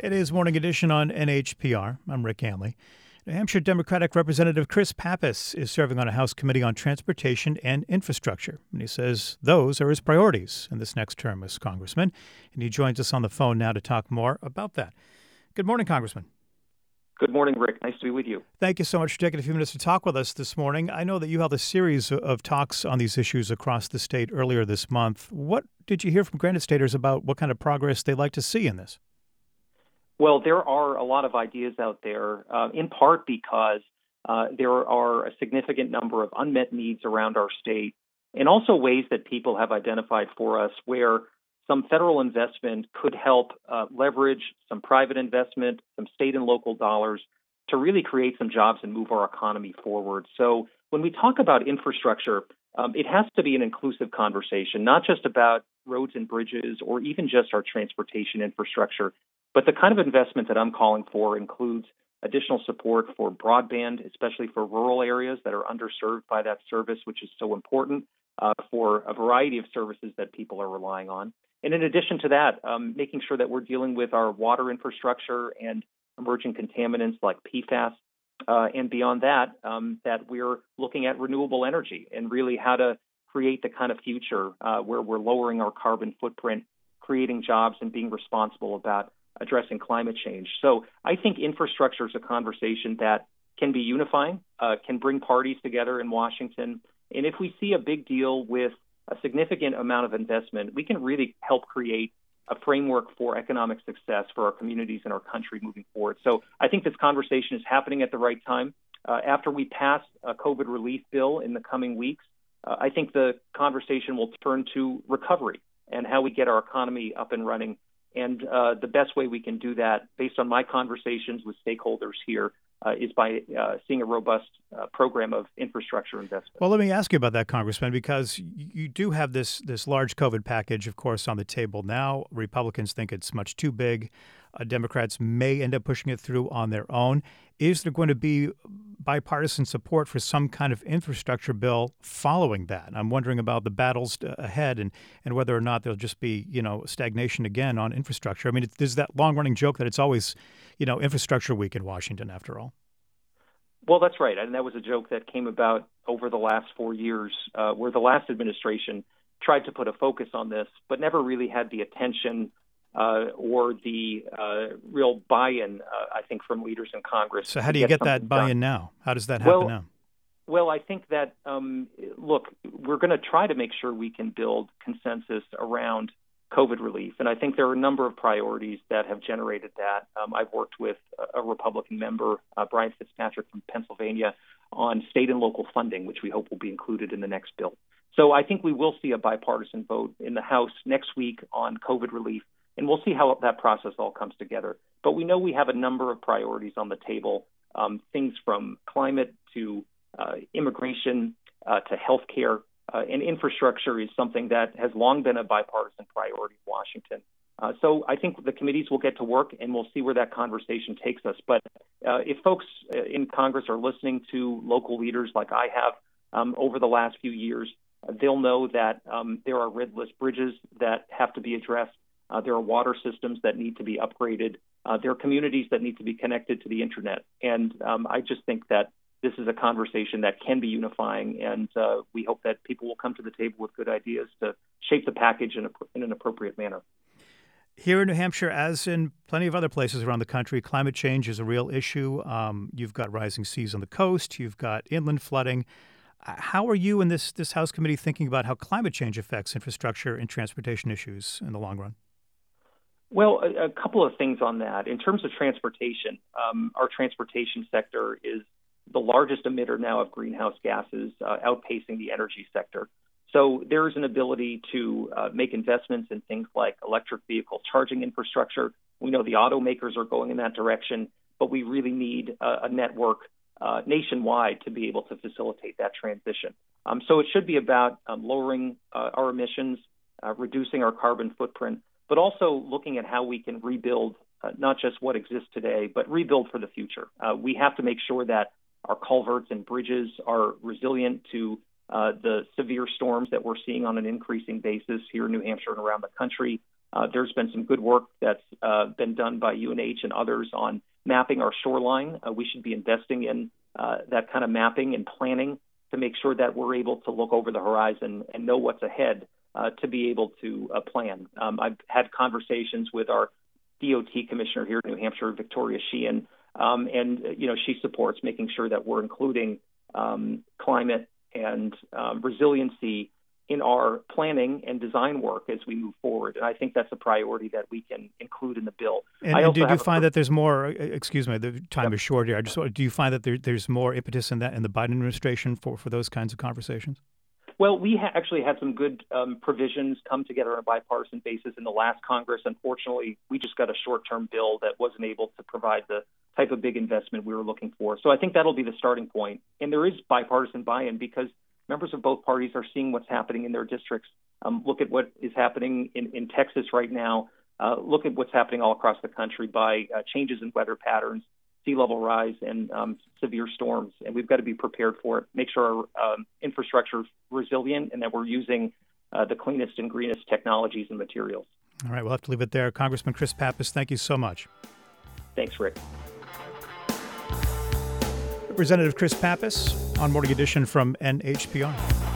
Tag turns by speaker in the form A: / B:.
A: It is Morning Edition on NHPR. I'm Rick Hanley. New Hampshire Democratic Representative Chris Pappas is serving on a House Committee on Transportation and Infrastructure, and he says those are his priorities in this next term as Congressman. And he joins us on the phone now to talk more about that. Good morning, Congressman.
B: Good morning, Rick. Nice to be with you.
A: Thank you so much for taking a few minutes to talk with us this morning. I know that you held a series of talks on these issues across the state earlier this month. What did you hear from Granite Staters about what kind of progress they'd like to see in this?
B: Well, there are a lot of ideas out there, in part because there are a significant number of unmet needs around our state, and also ways that people have identified for us where some federal investment could help leverage some private investment, some state and local dollars to really create some jobs and move our economy forward. So when we talk about infrastructure, it has to be an inclusive conversation, not just about roads and bridges or even just our transportation infrastructure. But the kind of investment that I'm calling for includes additional support for broadband, especially for rural areas that are underserved by that service, which is so important for a variety of services that people are relying on. And in addition to that, making sure that we're dealing with our water infrastructure and emerging contaminants like PFAS. And beyond that, that we're looking at renewable energy and really how to create the kind of future where we're lowering our carbon footprint, creating jobs, and being responsible about addressing climate change. So I think infrastructure is a conversation that can be unifying, can bring parties together in Washington. And if we see a big deal with a significant amount of investment, we can really help create a framework for economic success for our communities and our country moving forward. So I think this conversation is happening at the right time. After we pass a COVID relief bill in the coming weeks, I think the conversation will turn to recovery and how we get our economy up and running. And the best way we can do that, based on my conversations with stakeholders here, is by seeing a robust program of infrastructure investment.
A: Well, let me ask you about that, Congressman, because you do have this large COVID package, of course, on the table now. Republicans think it's much too big. Democrats may end up pushing it through on their own. Is there going to be bipartisan support for some kind of infrastructure bill following that? I'm wondering about the battles ahead and whether or not there'll just be, stagnation again on infrastructure. I mean, there's that long-running joke that it's always, infrastructure week in Washington, after all.
B: Well, that's right. And that was a joke that came about over the last 4 years, where the last administration tried to put a focus on this, but never really had the attention or the real buy-in, I think, from leaders in Congress.
A: So how do you get that buy-in now? How does that happen now?
B: Well, I think that, look, we're going to try to make sure we can build consensus around COVID relief. And I think there are a number of priorities that have generated that. I've worked with a Republican member, Brian Fitzpatrick from Pennsylvania, on state and local funding, which we hope will be included in the next bill. So I think we will see a bipartisan vote in the House next week on COVID relief. And we'll see how that process all comes together. But we know we have a number of priorities on the table, things from climate to immigration to health care. And infrastructure is something that has long been a bipartisan priority in Washington. So I think the committees will get to work, and we'll see where that conversation takes us. But if folks in Congress are listening to local leaders like I have over the last few years, they'll know that there are red list bridges that have to be addressed. There are water systems that need to be upgraded. There are communities that need to be connected to the internet. And I just think that this is a conversation that can be unifying, and we hope that people will come to the table with good ideas to shape the package in an appropriate manner.
A: Here in New Hampshire, as in plenty of other places around the country, climate change is a real issue. You've got rising seas on the coast. You've got inland flooding. How are you and this House committee thinking about how climate change affects infrastructure and transportation issues in the long run?
B: Well, a couple of things on that. In terms of transportation, our transportation sector is the largest emitter now of greenhouse gases, outpacing the energy sector. So there is an ability to make investments in things like electric vehicle charging infrastructure. We know the automakers are going in that direction, but we really need a network nationwide to be able to facilitate that transition. So it should be about lowering our emissions, reducing our carbon footprint, but also looking at how we can rebuild not just what exists today, but rebuild for the future. We have to make sure that our culverts and bridges are resilient to the severe storms that we're seeing on an increasing basis here in New Hampshire and around the country. There's been some good work that's been done by UNH and others on mapping our shoreline. We should be investing in that kind of mapping and planning to make sure that we're able to look over the horizon and know what's ahead to be able to plan. I've had conversations with our DOT commissioner here in New Hampshire, Victoria Sheehan, and she supports making sure that we're including climate and resiliency in our planning and design work as we move forward. And I think that's a priority that we can include in the bill.
A: And do you find that there's more, excuse me, the time is short here. Do you find that there's more impetus in that in the Biden administration for those kinds of conversations?
B: Well, we actually had some good provisions come together on a bipartisan basis in the last Congress. Unfortunately, we just got a short-term bill that wasn't able to provide the type of big investment we were looking for. So I think that'll be the starting point. And there is bipartisan buy-in because members of both parties are seeing what's happening in their districts. Look at what is happening in Texas right now. Look at what's happening all across the country by changes in weather patterns, sea level rise, and severe storms. And we've got to be prepared for it, make sure our infrastructure is resilient and that we're using the cleanest and greenest technologies and materials.
A: All right, we'll have to leave it there. Congressman Chris Pappas, thank you so much.
B: Thanks, Rick.
A: Representative Chris Pappas on Morning Edition from NHPR.